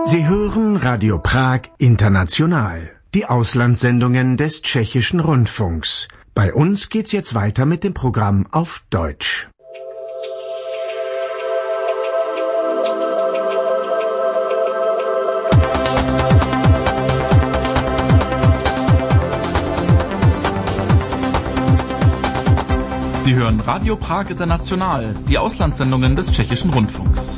Sie hören Radio Prag International, die Auslandssendungen des Tschechischen Rundfunks. Bei uns geht's jetzt weiter mit dem Programm auf Deutsch. Sie hören Radio Prag International, die Auslandssendungen des Tschechischen Rundfunks.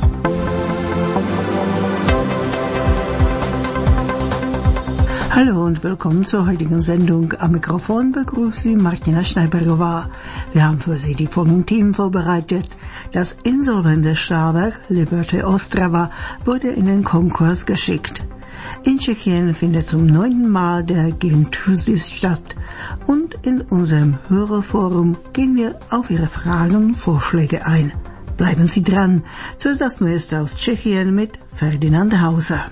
Hallo und willkommen zur heutigen Sendung. Am Mikrofon begrüßt Sie Martina Schneiberová. Wir haben für Sie die folgenden Themen vorbereitet. Das insolvente Stahlwerk Liberty Ostrava wurde in den Konkurs geschickt. In Tschechien findet zum 9. Mal der Giving Tuesdays statt. Und in unserem Hörerforum gehen wir auf Ihre Fragen und Vorschläge ein. Bleiben Sie dran. Zuerst das Neueste aus Tschechien mit Ferdinand Hauser.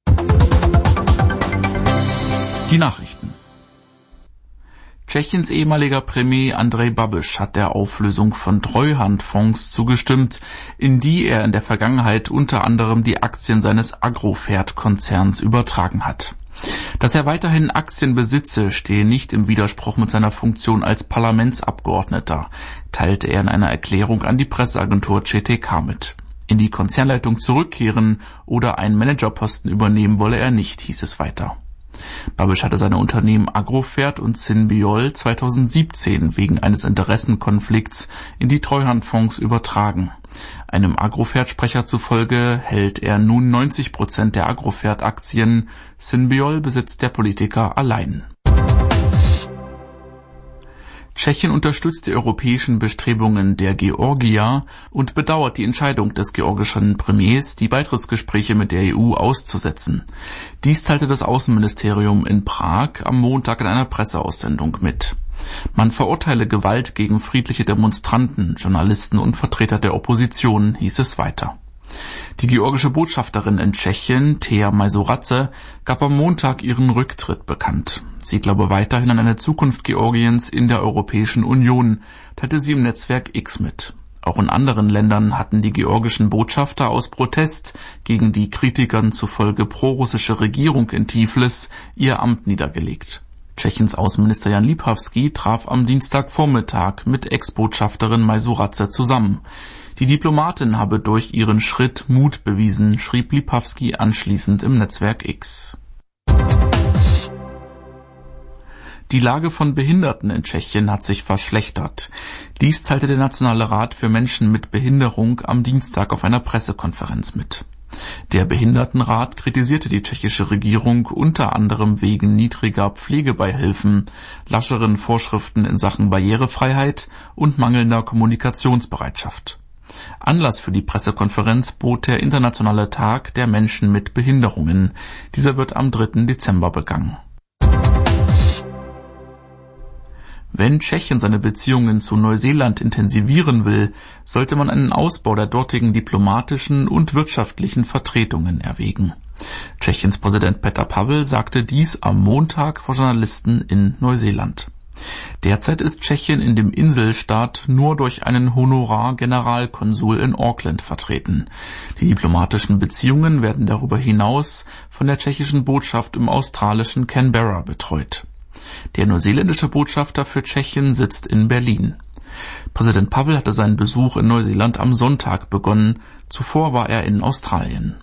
Die Nachrichten. Tschechiens ehemaliger Premier Andrej Babiš hat der Auflösung von Treuhandfonds zugestimmt, in die er in der Vergangenheit unter anderem die Aktien seines Agrofert-Konzerns übertragen hat. Dass er weiterhin Aktien besitze, stehe nicht im Widerspruch mit seiner Funktion als Parlamentsabgeordneter, teilte er in einer Erklärung an die Presseagentur ČTK mit. In die Konzernleitung zurückkehren oder einen Managerposten übernehmen wolle er nicht, hieß es weiter. Babiš hatte seine Unternehmen Agrofert und Synbiol 2017 wegen eines Interessenkonflikts in die Treuhandfonds übertragen. Einem Agrofert-Sprecher zufolge hält er nun 90% der Agrofert-Aktien. Synbiol besitzt der Politiker allein. Tschechien unterstützt die europäischen Bestrebungen der Georgier und bedauert die Entscheidung des georgischen Premiers, die Beitrittsgespräche mit der EU auszusetzen. Dies teilte das Außenministerium in Prag am Montag in einer Presseaussendung mit. Man verurteile Gewalt gegen friedliche Demonstranten, Journalisten und Vertreter der Opposition, hieß es weiter. Die georgische Botschafterin in Tschechien, Thea Majzoradze, gab am Montag ihren Rücktritt bekannt. Sie glaube weiterhin an eine Zukunft Georgiens in der Europäischen Union, teilte sie im Netzwerk X mit. Auch in anderen Ländern hatten die georgischen Botschafter aus Protest gegen die Kritikern zufolge prorussische Regierung in Tiflis ihr Amt niedergelegt. Tschechiens Außenminister Jan Lipavský traf am Dienstagvormittag mit Ex-Botschafterin Majzoradze zusammen. Die Diplomatin habe durch ihren Schritt Mut bewiesen, schrieb Lipavský anschließend im Netzwerk X. Die Lage von Behinderten in Tschechien hat sich verschlechtert. Dies teilte der Nationale Rat für Menschen mit Behinderung am Dienstag auf einer Pressekonferenz mit. Der Behindertenrat kritisierte die tschechische Regierung unter anderem wegen niedriger Pflegebeihilfen, lascheren Vorschriften in Sachen Barrierefreiheit und mangelnder Kommunikationsbereitschaft. Anlass für die Pressekonferenz bot der Internationale Tag der Menschen mit Behinderungen. Dieser wird am 3. Dezember begangen. Wenn Tschechien seine Beziehungen zu Neuseeland intensivieren will, sollte man einen Ausbau der dortigen diplomatischen und wirtschaftlichen Vertretungen erwägen. Tschechiens Präsident Petr Pavel sagte dies am Montag vor Journalisten in Neuseeland. Derzeit ist Tschechien in dem Inselstaat nur durch einen Honorar-Generalkonsul in Auckland vertreten. Die diplomatischen Beziehungen werden darüber hinaus von der tschechischen Botschaft im australischen Canberra betreut. Der neuseeländische Botschafter für Tschechien sitzt in Berlin. Präsident Pavel hatte seinen Besuch in Neuseeland am Sonntag begonnen. Zuvor war er in Australien.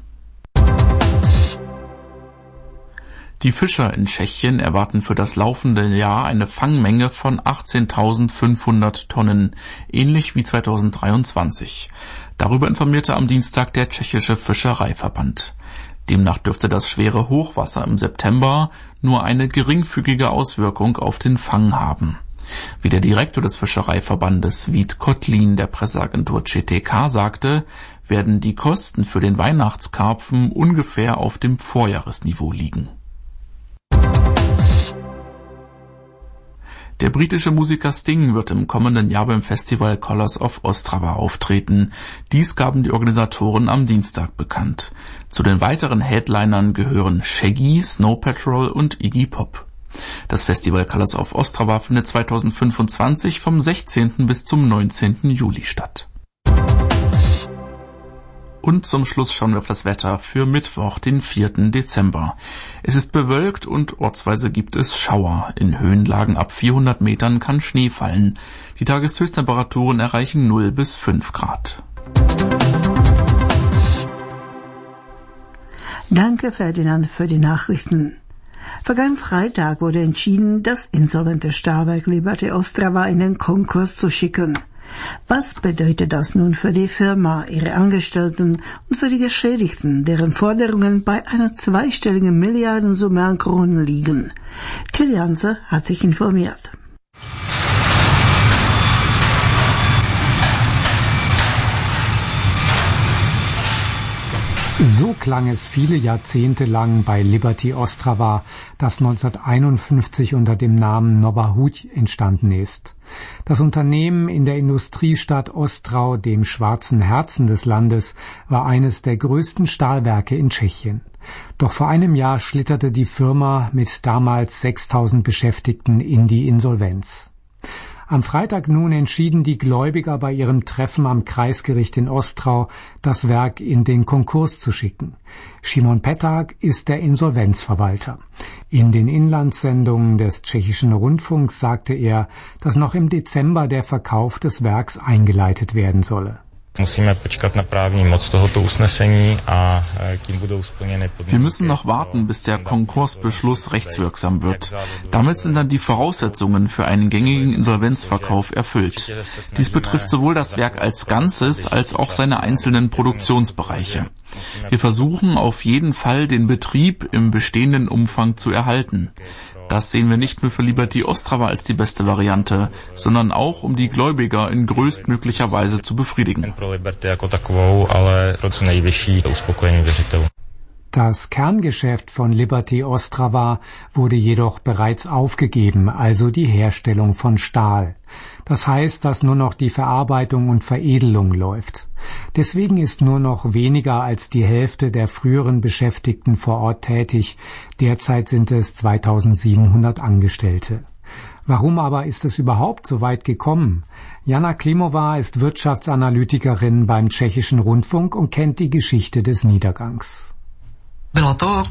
Die Fischer in Tschechien erwarten für das laufende Jahr eine Fangmenge von 18.500 Tonnen, ähnlich wie 2023. Darüber informierte am Dienstag der tschechische Fischereiverband. Demnach dürfte das schwere Hochwasser im September nur eine geringfügige Auswirkung auf den Fang haben. Wie der Direktor des Fischereiverbandes Vít Kotlín der Presseagentur ČTK sagte, werden die Kosten für den Weihnachtskarpfen ungefähr auf dem Vorjahresniveau liegen. Der britische Musiker Sting wird im kommenden Jahr beim Festival Colours of Ostrava auftreten. Dies gaben die Organisatoren am Dienstag bekannt. Zu den weiteren Headlinern gehören Shaggy, Snow Patrol und Iggy Pop. Das Festival Colours of Ostrava findet 2025 vom 16. bis zum 19. Juli statt. Und zum Schluss schauen wir auf das Wetter für Mittwoch, den 4. Dezember. Es ist bewölkt und ortsweise gibt es Schauer. In Höhenlagen ab 400 Metern kann Schnee fallen. Die Tageshöchsttemperaturen erreichen 0 bis 5 Grad. Danke, Ferdinand, für die Nachrichten. Vergangenen Freitag wurde entschieden, das insolvente Stahlwerk Liberty Ostrava in den Konkurs zu schicken. Was bedeutet das nun für die Firma, ihre Angestellten und für die Geschädigten, deren Forderungen bei einer zweistelligen Milliardensumme an Kronen liegen? Till Janse hat sich informiert. So klang es viele Jahrzehnte lang bei Liberty Ostrava, das 1951 unter dem Namen Nowa Huť entstanden ist. Das Unternehmen in der Industriestadt Ostrau, dem schwarzen Herzen des Landes, war eines der größten Stahlwerke in Tschechien. Doch vor einem Jahr schlitterte die Firma mit damals 6.000 Beschäftigten in die Insolvenz. Am Freitag nun entschieden die Gläubiger bei ihrem Treffen am Kreisgericht in Ostrau, das Werk in den Konkurs zu schicken. Šimon Peták ist der Insolvenzverwalter. In den Inlandssendungen des tschechischen Rundfunks sagte er, dass noch im Dezember der Verkauf des Werks eingeleitet werden solle. Wir müssen noch warten, bis der Konkursbeschluss rechtswirksam wird. Damit sind dann die Voraussetzungen für einen gängigen Insolvenzverkauf erfüllt. Dies betrifft sowohl das Werk als Ganzes als auch seine einzelnen Produktionsbereiche. Wir versuchen auf jeden Fall, den Betrieb im bestehenden Umfang zu erhalten. Das sehen wir nicht nur für Liberty Ostrava als die beste Variante, sondern auch, um die Gläubiger in größtmöglicher Weise zu befriedigen. Das Kerngeschäft von Liberty Ostrava wurde jedoch bereits aufgegeben, also die Herstellung von Stahl. Das heißt, dass nur noch die Verarbeitung und Veredelung läuft. Deswegen ist nur noch weniger als die Hälfte der früheren Beschäftigten vor Ort tätig. Derzeit sind es 2.700 Angestellte. Warum aber ist es überhaupt so weit gekommen? Jana Klimova ist Wirtschaftsanalytikerin beim tschechischen Rundfunk und kennt die Geschichte des Niedergangs. Es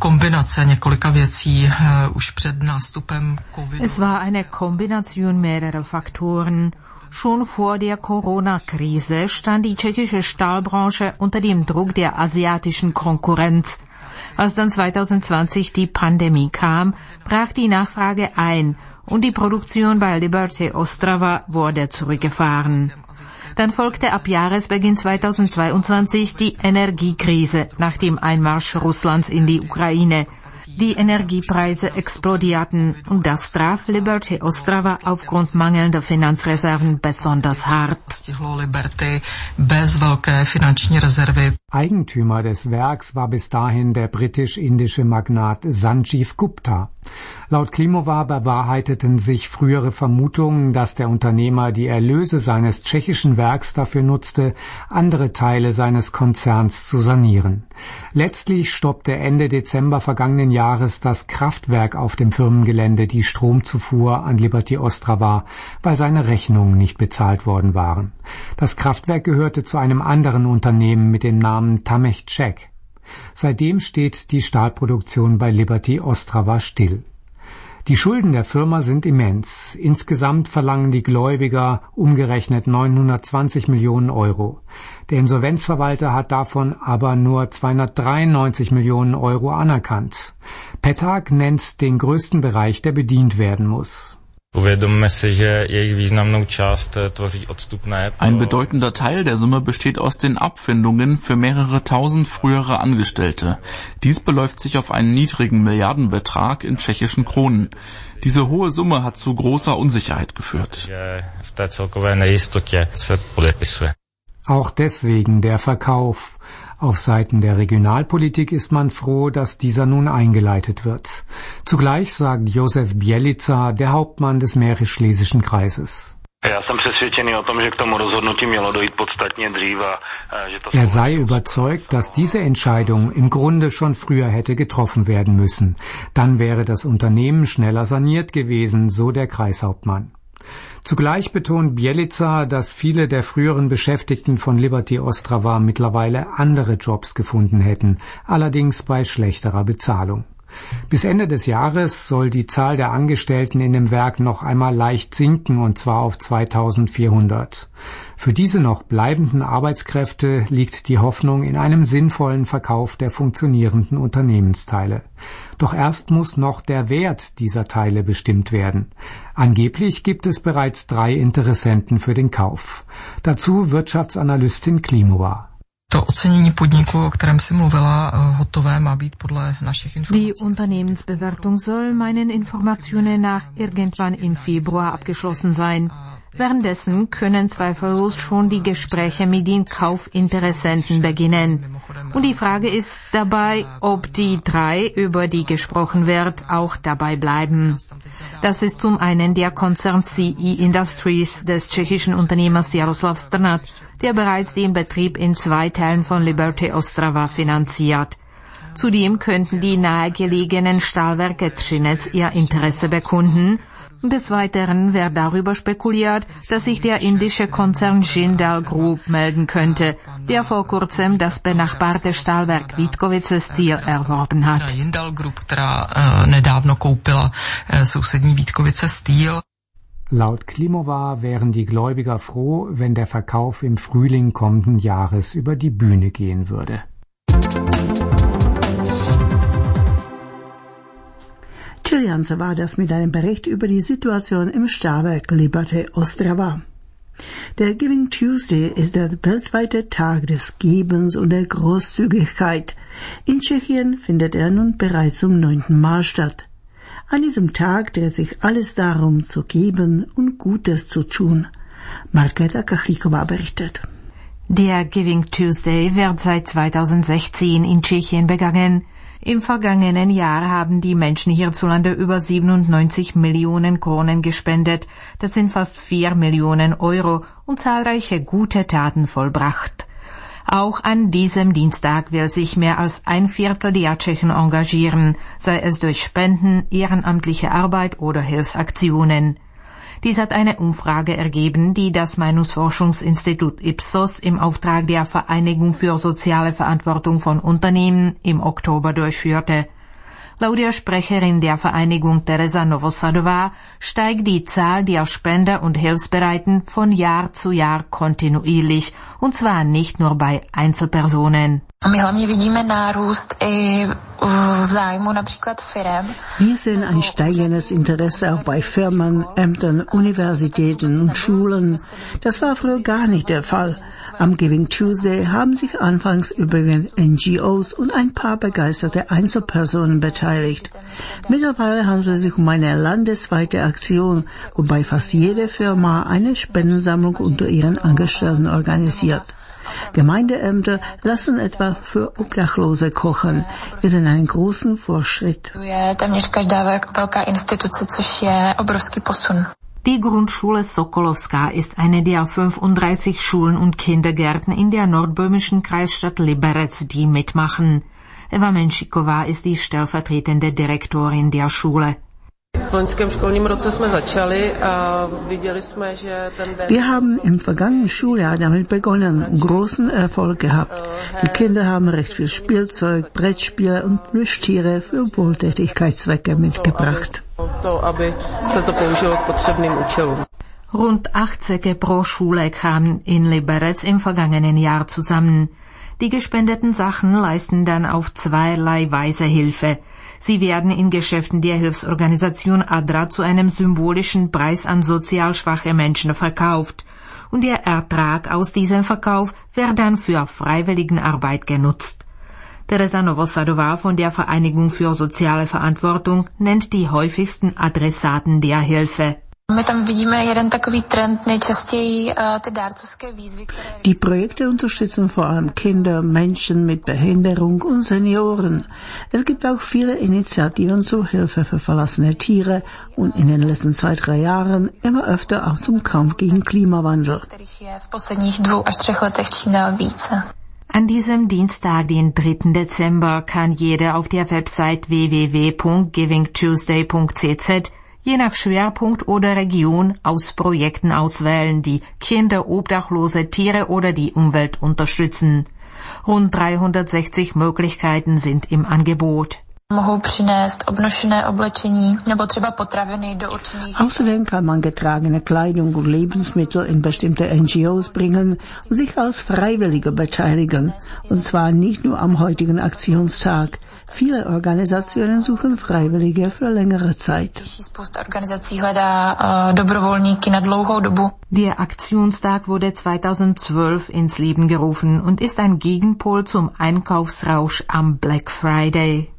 war eine Kombination mehrerer Faktoren. Schon vor der Corona-Krise stand die tschechische Stahlbranche unter dem Druck der asiatischen Konkurrenz. Als dann 2020 die Pandemie kam, brach die Nachfrage ein und die Produktion bei Liberty Ostrava wurde zurückgefahren. Dann folgte ab Jahresbeginn 2022 die Energiekrise nach dem Einmarsch Russlands in die Ukraine. Die Energiepreise explodierten und das traf Liberty Ostrava aufgrund mangelnder Finanzreserven besonders hart. Eigentümer des Werks war bis dahin der britisch-indische Magnat Sanjeev Gupta. Laut Klimova bewahrheiteten sich frühere Vermutungen, dass der Unternehmer die Erlöse seines tschechischen Werks dafür nutzte, andere Teile seines Konzerns zu sanieren. Letztlich stoppte Ende Dezember vergangenen Jahres das Kraftwerk auf dem Firmengelände die Stromzufuhr an Liberty Ostrava, weil seine Rechnungen nicht bezahlt worden waren. Das Kraftwerk gehörte zu einem anderen Unternehmen mit dem Namen Tamech Czech. Seitdem steht die Stahlproduktion bei Liberty Ostrava still. Die Schulden der Firma sind immens. Insgesamt verlangen die Gläubiger umgerechnet 920 Millionen Euro. Der Insolvenzverwalter hat davon aber nur 293 Millionen Euro anerkannt. Peták nennt den größten Bereich, der bedient werden muss. Ein bedeutender Teil der Summe besteht aus den Abfindungen für mehrere tausend frühere Angestellte. Dies beläuft sich auf einen niedrigen Milliardenbetrag in tschechischen Kronen. Diese hohe Summe hat zu großer Unsicherheit geführt. Auch deswegen der Verkauf. Auf Seiten der Regionalpolitik ist man froh, dass dieser nun eingeleitet wird. Zugleich sagt Josef Bělica, der Hauptmann des Mährisch-Schlesischen Kreises. Er sei überzeugt, dass diese Entscheidung im Grunde schon früher hätte getroffen werden müssen. Dann wäre das Unternehmen schneller saniert gewesen, so der Kreishauptmann. Zugleich betont Bjelica, dass viele der früheren Beschäftigten von Liberty Ostrava mittlerweile andere Jobs gefunden hätten, allerdings bei schlechterer Bezahlung. Bis Ende des Jahres soll die Zahl der Angestellten in dem Werk noch einmal leicht sinken, und zwar auf 2400. Für diese noch bleibenden Arbeitskräfte liegt die Hoffnung in einem sinnvollen Verkauf der funktionierenden Unternehmensteile. Doch erst muss noch der Wert dieser Teile bestimmt werden. Angeblich gibt es bereits 3 Interessenten für den Kauf. Dazu Wirtschaftsanalystin Klimova. Die Unternehmensbewertung soll meinen Informationen nach irgendwann im Februar abgeschlossen sein. Währenddessen können zweifellos schon die Gespräche mit den Kaufinteressenten beginnen. Und die Frage ist dabei, ob die 3, über die gesprochen wird, auch dabei bleiben. Das ist zum einen der Konzern CE Industries des tschechischen Unternehmers Jaroslav Strnad, der bereits den Betrieb in 2 Teilen von Liberty Ostrava finanziert. Zudem könnten die nahegelegenen Stahlwerke Třinec ihr Interesse bekunden. Des Weiteren wird darüber spekuliert, dass sich der indische Konzern Jindal Group melden könnte, der vor kurzem das benachbarte Stahlwerk Vítkovice Steel erworben hat. Jindal Group, která nedávno koupila sousední Vítkovice Steel. Laut Klimova wären die Gläubiger froh, wenn der Verkauf im Frühling kommenden Jahres über die Bühne gehen würde. Chilianze war das mit einem Bericht über die Situation im Stahlwerk Liberty Ostrava. Der Giving Tuesday ist der weltweite Tag des Gebens und der Großzügigkeit. In Tschechien findet er nun bereits zum 9. Mal statt. An diesem Tag dreht sich alles darum, zu geben und Gutes zu tun. Markéta Kachlíková berichtet. Der Giving Tuesday wird seit 2016 in Tschechien begangen. Im vergangenen Jahr haben die Menschen hierzulande über 97 Millionen Kronen gespendet. Das sind fast 4 Millionen Euro und zahlreiche gute Taten vollbracht. Auch an diesem Dienstag will sich mehr als 1/4 der Tschechen engagieren, sei es durch Spenden, ehrenamtliche Arbeit oder Hilfsaktionen. Dies hat eine Umfrage ergeben, die das Meinungsforschungsinstitut Ipsos im Auftrag der Vereinigung für soziale Verantwortung von Unternehmen im Oktober durchführte. Laut der Sprecherin der Vereinigung Teresa Novosadová steigt die Zahl der Spender und Hilfsbereiten von Jahr zu Jahr kontinuierlich, und zwar nicht nur bei Einzelpersonen. Wir sehen ein steigendes Interesse auch bei Firmen, Ämtern, Universitäten und Schulen. Das war früher gar nicht der Fall. Am Giving Tuesday haben sich anfangs übrigens NGOs und ein paar begeisterte Einzelpersonen beteiligt. Mittlerweile handelt es sich um eine landesweite Aktion, wobei fast jede Firma eine Spendensammlung unter ihren Angestellten organisiert. Gemeindeämter lassen etwa für Obdachlose kochen. Wir sind einen großen Fortschritt. Die Grundschule Sokolovská ist eine der 35 Schulen und Kindergärten in der nordböhmischen Kreisstadt Liberec, die mitmachen. Eva Menšiková ist die stellvertretende Direktorin der Schule. Wir haben im vergangenen Schuljahr damit begonnen und großen Erfolg gehabt. Die Kinder haben recht viel Spielzeug, Brettspiele und Plüschtiere für Wohltätigkeitszwecke mitgebracht. Rund 8 Säcke pro Schule kamen in Liberec im vergangenen Jahr zusammen. Die gespendeten Sachen leisten dann auf zweierlei Weise Hilfe. Sie werden in Geschäften der Hilfsorganisation ADRA zu einem symbolischen Preis an sozial schwache Menschen verkauft. Und der Ertrag aus diesem Verkauf wird dann für Freiwilligenarbeit genutzt. Teresa Novosadová von der Vereinigung für soziale Verantwortung nennt die häufigsten Adressaten der Hilfe. Die Projekte unterstützen vor allem Kinder, Menschen mit Behinderung und Senioren. Es gibt auch viele Initiativen zur Hilfe für verlassene Tiere und in den letzten 2-3 Jahren immer öfter auch zum Kampf gegen Klimawandel. An diesem Dienstag, den 3. Dezember, kann jeder auf der Website www.givingtuesday.cz je nach Schwerpunkt oder Region aus Projekten auswählen, die Kinder, Obdachlose, Tiere oder die Umwelt unterstützen. Rund 360 Möglichkeiten sind im Angebot. Außerdem kann man getragene Kleidung und Lebensmittel in bestimmte NGOs bringen und sich als Freiwillige beteiligen. Und zwar nicht nur am heutigen Aktionstag. Viele Organisationen suchen Freiwillige für längere Zeit. Der Aktionstag wurde 2012 ins Leben gerufen und ist ein Gegenpol zum Einkaufsrausch am Black Friday.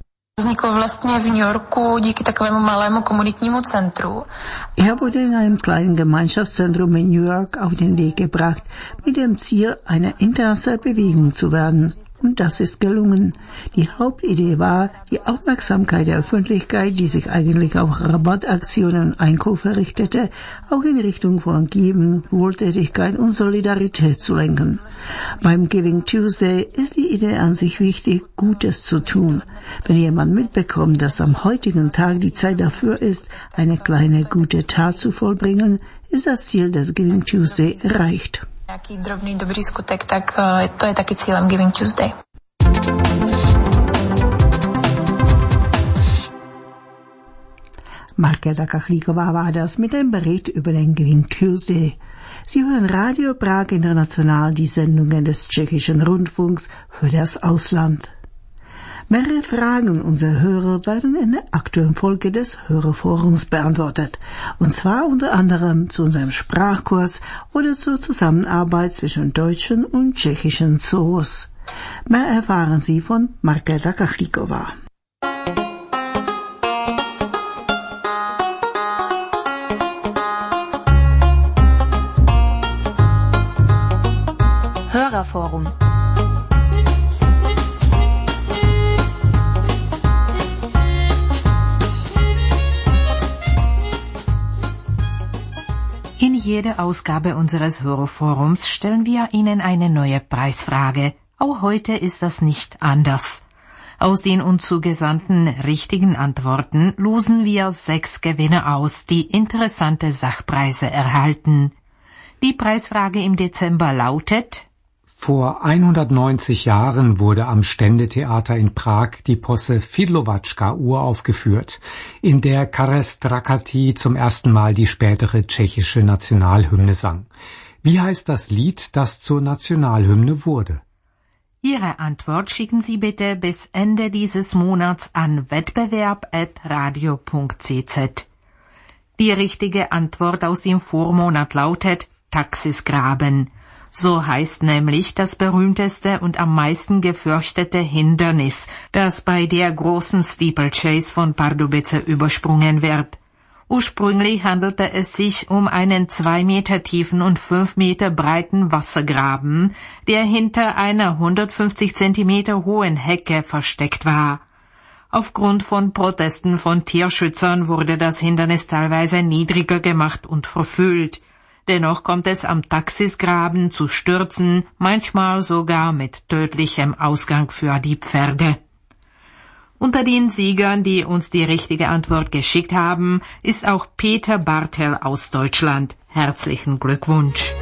Er wurde in einem kleinen Gemeinschaftszentrum in New York auf den Weg gebracht, mit dem Ziel, eine internationale Bewegung zu werden. Und das ist gelungen. Die Hauptidee war, die Aufmerksamkeit der Öffentlichkeit, die sich eigentlich auf Rabattaktionen und Einkäufe richtete, auch in Richtung von Geben, Wohltätigkeit und Solidarität zu lenken. Beim Giving Tuesday ist die Idee an sich wichtig, Gutes zu tun. Wenn jemand mitbekommt, dass am heutigen Tag die Zeit dafür ist, eine kleine gute Tat zu vollbringen, ist das Ziel des Giving Tuesday erreicht. Nějaký drobný dobrý skutek, tak to je taky cílem Giving Tuesday. Markéta Kachlíková war das mit dem Bericht über den Giving Tuesday. Sie hören Radio Prag International, die Sendungen des tschechischen Rundfunks für das Ausland. Mehrere Fragen unserer Hörer werden in der aktuellen Folge des Hörerforums beantwortet. Und zwar unter anderem zu unserem Sprachkurs oder zur Zusammenarbeit zwischen deutschen und tschechischen Zoos. Mehr erfahren Sie von Markéta Kachlíková. Hörerforum. In jeder Ausgabe unseres Hörerforums stellen wir Ihnen eine neue Preisfrage. Auch heute ist das nicht anders. Aus den uns zugesandten richtigen Antworten losen wir 6 Gewinner aus, die interessante Sachpreise erhalten. Die Preisfrage im Dezember lautet: Vor 190 Jahren wurde am Ständetheater in Prag die Posse Fidlovačka-Uhr aufgeführt, in der Karel Strakatý zum ersten Mal die spätere tschechische Nationalhymne sang. Wie heißt das Lied, das zur Nationalhymne wurde? Ihre Antwort schicken Sie bitte bis Ende dieses Monats an wettbewerb@radio.cz. Die richtige Antwort aus dem Vormonat lautet Taxisgraben. So heißt nämlich das berühmteste und am meisten gefürchtete Hindernis, das bei der großen Steeplechase von Pardubice übersprungen wird. Ursprünglich handelte es sich um einen 2 Meter tiefen und 5 Meter breiten Wassergraben, der hinter einer 150 Zentimeter hohen Hecke versteckt war. Aufgrund von Protesten von Tierschützern wurde das Hindernis teilweise niedriger gemacht und verfüllt. Dennoch kommt es am Taxisgraben zu Stürzen, manchmal sogar mit tödlichem Ausgang für die Pferde. Unter den Siegern, die uns die richtige Antwort geschickt haben, ist auch Peter Bartel aus Deutschland. Herzlichen Glückwunsch!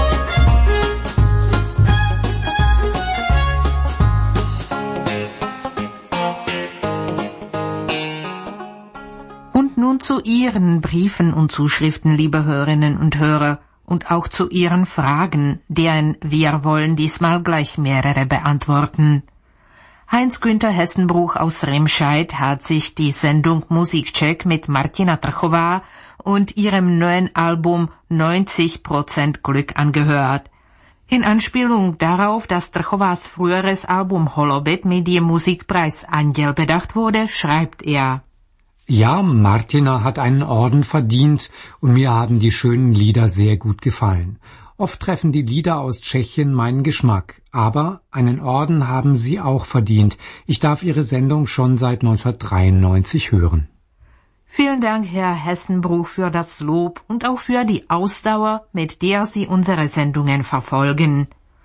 Nun zu Ihren Briefen und Zuschriften, liebe Hörerinnen und Hörer, und auch zu Ihren Fragen, deren wir wollen diesmal gleich mehrere beantworten. Heinz-Günther Hessenbruch aus Remscheid hat sich die Sendung Musikcheck mit Martina Trchová und ihrem neuen Album 90% Glück angehört. In Anspielung darauf, dass Trchovás früheres Album Holobit mit dem Musikpreis Anděl bedacht wurde, schreibt er: Ja, Martina hat einen Orden verdient und mir haben die schönen Lieder sehr gut gefallen. Oft treffen die Lieder aus Tschechien meinen Geschmack, aber einen Orden haben sie auch verdient. Ich darf Ihre Sendung schon seit 1993 hören. Vielen Dank, Herr Hessenbruch, für das Lob und auch für die Ausdauer, mit der Sie unsere Sendungen verfolgen.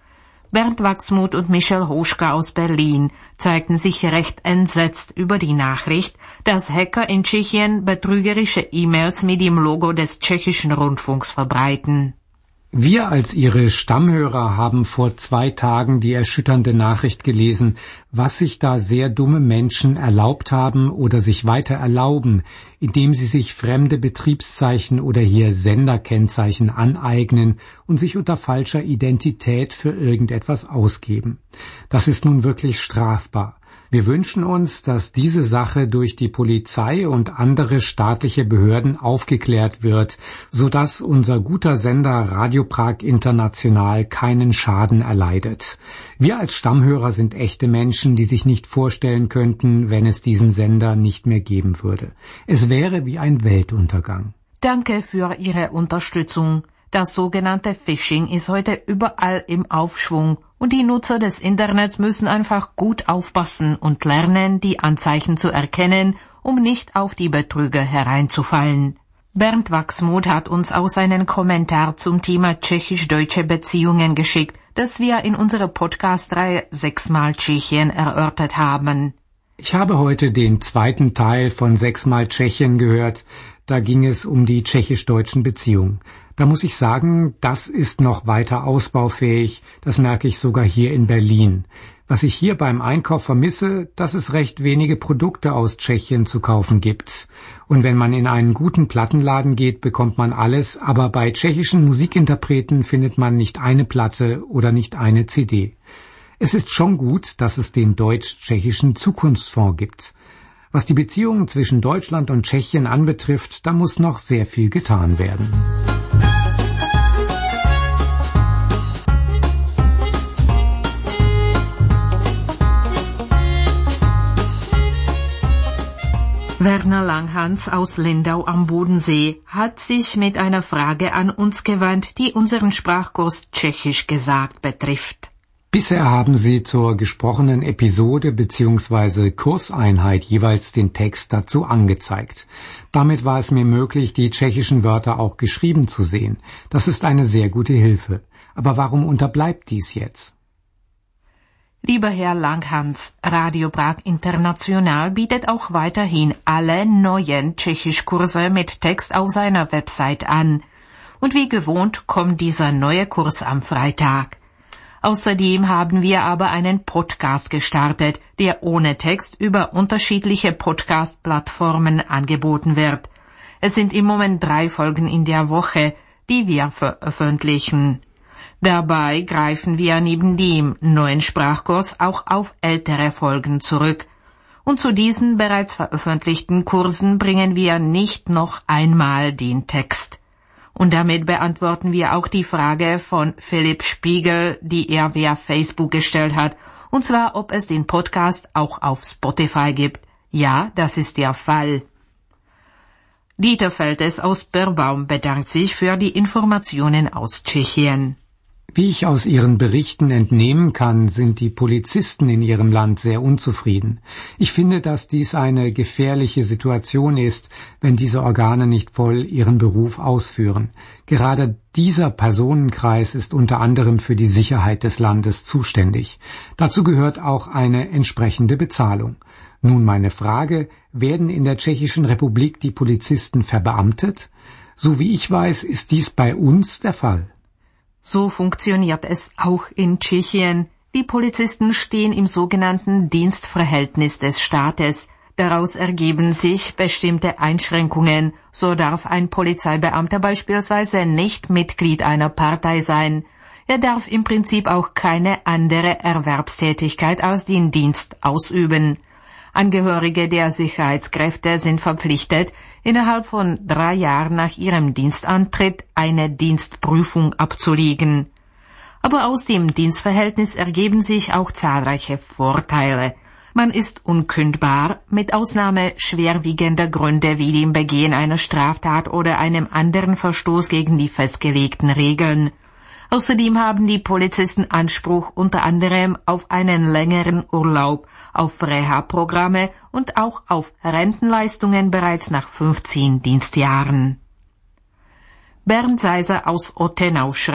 Bernd Wachsmuth und Michel Hoschka aus Berlin zeigten sich recht entsetzt über die Nachricht, dass Hacker in Tschechien betrügerische E-Mails mit dem Logo des tschechischen Rundfunks verbreiten. Wir als Ihre Stammhörer haben vor 2 Tagen die erschütternde Nachricht gelesen, was sich da sehr dumme Menschen erlaubt haben oder sich weiter erlauben, indem sie sich fremde Betriebszeichen oder hier Senderkennzeichen aneignen und sich unter falscher Identität für irgendetwas ausgeben. Das ist nun wirklich strafbar. Wir wünschen uns, dass diese Sache durch die Polizei und andere staatliche Behörden aufgeklärt wird, sodass unser guter Sender Radio Prag International keinen Schaden erleidet. Wir als Stammhörer sind echte Menschen, die sich nicht vorstellen könnten, wenn es diesen Sender nicht mehr geben würde. Es wäre wie ein Weltuntergang. Danke für Ihre Unterstützung. Das sogenannte Phishing ist heute überall im Aufschwung und die Nutzer des Internets müssen einfach gut aufpassen und lernen, die Anzeichen zu erkennen, um nicht auf die Betrüger hereinzufallen. Bernd Wachsmuth hat uns auch seinen Kommentar zum Thema tschechisch-deutsche Beziehungen geschickt, das wir in unserer Podcast-Reihe 6-mal Tschechien erörtert haben. Ich habe heute den 2. Teil von 6-mal Tschechien gehört. Da ging es um die tschechisch-deutschen Beziehungen. Da muss ich sagen, das ist noch weiter ausbaufähig. Das merke ich sogar hier in Berlin. Was ich hier beim Einkauf vermisse, dass es recht wenige Produkte aus Tschechien zu kaufen gibt. Und wenn man in einen guten Plattenladen geht, bekommt man alles, aber bei tschechischen Musikinterpreten findet man nicht eine Platte oder nicht eine CD. Es ist schon gut, dass es den Deutsch-Tschechischen Zukunftsfonds gibt. Was die Beziehungen zwischen Deutschland und Tschechien anbetrifft, da muss noch sehr viel getan werden. Werner Langhans aus Lindau am Bodensee hat sich mit einer Frage an uns gewandt, die unseren Sprachkurs Tschechisch gesagt betrifft. Bisher haben Sie zur gesprochenen Episode bzw. Kurseinheit jeweils den Text dazu angezeigt. Damit war es mir möglich, die tschechischen Wörter auch geschrieben zu sehen. Das ist eine sehr gute Hilfe. Aber warum unterbleibt dies jetzt? Lieber Herr Langhans, Radio Prag International bietet auch weiterhin alle neuen Tschechischkurse mit Text auf seiner Website an. Und wie gewohnt kommt dieser neue Kurs am Freitag. Außerdem haben wir aber einen Podcast gestartet, der ohne Text über unterschiedliche Podcast-Plattformen angeboten wird. Es sind im Moment 3 Folgen in der Woche, die wir veröffentlichen. Dabei greifen wir neben dem neuen Sprachkurs auch auf ältere Folgen zurück. Und zu diesen bereits veröffentlichten Kursen bringen wir nicht noch einmal den Text. Und damit beantworten wir auch die Frage von Philipp Spiegel, die er via Facebook gestellt hat, und zwar, ob es den Podcast auch auf Spotify gibt. Ja, das ist der Fall. Dieter Feltes aus Birbaum bedankt sich für die Informationen aus Tschechien. Wie ich aus Ihren Berichten entnehmen kann, sind die Polizisten in Ihrem Land sehr unzufrieden. Ich finde, dass dies eine gefährliche Situation ist, wenn diese Organe nicht voll ihren Beruf ausführen. Gerade dieser Personenkreis ist unter anderem für die Sicherheit des Landes zuständig. Dazu gehört auch eine entsprechende Bezahlung. Nun meine Frage, werden in der Tschechischen Republik die Polizisten verbeamtet? So wie ich weiß, ist dies bei uns der Fall. So funktioniert es auch in Tschechien. Die Polizisten stehen im sogenannten Dienstverhältnis des Staates. Daraus ergeben sich bestimmte Einschränkungen. So darf ein Polizeibeamter beispielsweise nicht Mitglied einer Partei sein. Er darf im Prinzip auch keine andere Erwerbstätigkeit als den Dienst ausüben. Angehörige der Sicherheitskräfte sind verpflichtet, innerhalb von 3 Jahren nach ihrem Dienstantritt eine Dienstprüfung abzulegen. Aber aus dem Dienstverhältnis ergeben sich auch zahlreiche Vorteile. Man ist unkündbar, mit Ausnahme schwerwiegender Gründe wie dem Begehen einer Straftat oder einem anderen Verstoß gegen die festgelegten Regeln. Außerdem haben die Polizisten Anspruch unter anderem auf einen längeren Urlaub, auf Reha-Programme und auch auf Rentenleistungen bereits nach 15 Dienstjahren. Bernd Seiser aus Ottenau schreibt,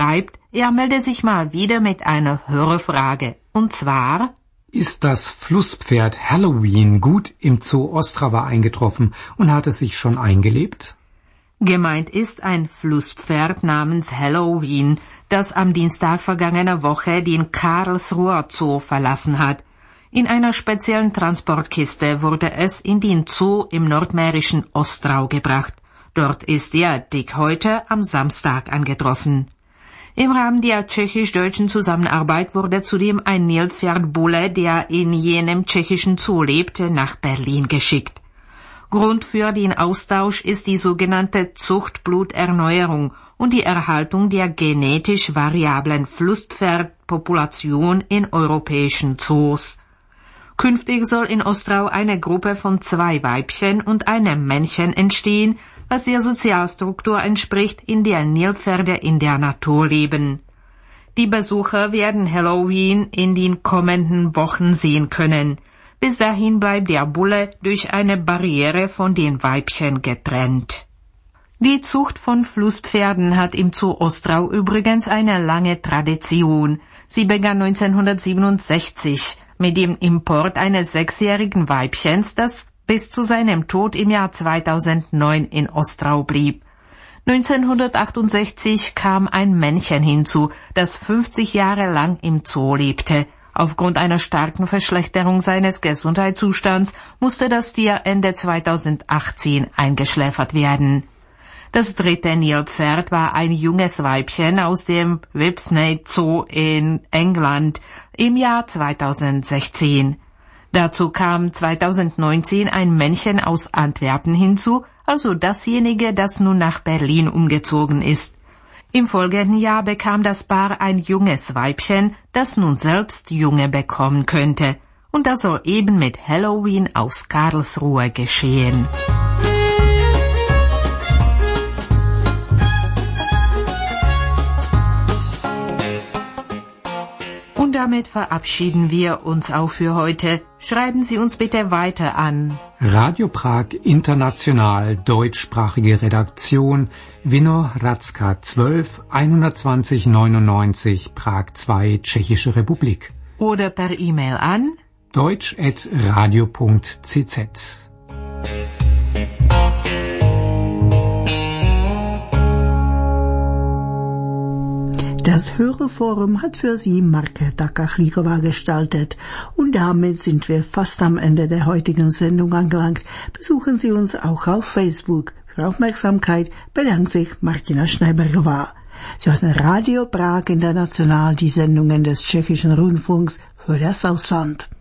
Er melde sich mal wieder mit einer Hörerfrage. Und zwar: Ist das Flusspferd Halloween gut im Zoo Ostrava eingetroffen und hat es sich schon eingelebt? Gemeint ist ein Flusspferd namens Halloween, das am Dienstag vergangener Woche den Karlsruher Zoo verlassen hat. In einer speziellen Transportkiste wurde es in den Zoo im nordmährischen Ostrau gebracht. Dort ist er dick heute am Samstag angetroffen. Im Rahmen der tschechisch-deutschen Zusammenarbeit wurde zudem ein Nilpferdbulle, der in jenem tschechischen Zoo lebte, nach Berlin geschickt. Grund für den Austausch ist die sogenannte Zuchtbluterneuerung und die Erhaltung der genetisch variablen Flusspferdpopulation in europäischen Zoos. Künftig soll in Ostrau eine Gruppe von 2 Weibchen und einem Männchen entstehen, was der Sozialstruktur entspricht, in der Nilpferde in der Natur leben. Die Besucher werden Halloween in den kommenden Wochen sehen können. Bis dahin bleibt der Bulle durch eine Barriere von den Weibchen getrennt. Die Zucht von Flusspferden hat im Zoo Ostrau übrigens eine lange Tradition. Sie begann 1967 mit dem Import eines 6-jährigen Weibchens, das bis zu seinem Tod im Jahr 2009 in Ostrau blieb. 1968 kam ein Männchen hinzu, das 50 Jahre lang im Zoo lebte. Aufgrund einer starken Verschlechterung seines Gesundheitszustands musste das Tier Ende 2018 eingeschläfert werden. Das 3. Nilpferd war ein junges Weibchen aus dem Whipsnade Zoo in England im Jahr 2016. Dazu kam 2019 ein Männchen aus Antwerpen hinzu, also dasjenige, das nun nach Berlin umgezogen ist. Im folgenden Jahr bekam das Paar ein junges Weibchen, das nun selbst Junge bekommen könnte. Und das soll eben mit Halloween aus Karlsruhe geschehen. Und damit verabschieden wir uns auch für heute. Schreiben Sie uns bitte weiter an Radio Prag International, deutschsprachige Redaktion, Vinohradska 12 120 99, Prag 2, Tschechische Republik. oder per E-Mail an deutsch@radio.cz. Das Hörerforum hat für Sie Markéta Kachlíková gestaltet. Und damit sind wir fast am Ende der heutigen Sendung angelangt. Besuchen Sie uns auch auf Facebook. Für Aufmerksamkeit bedankt sich Martina Schneiberová. Sie hörten Radio Prag International, die Sendungen des Tschechischen Rundfunks für das Ausland.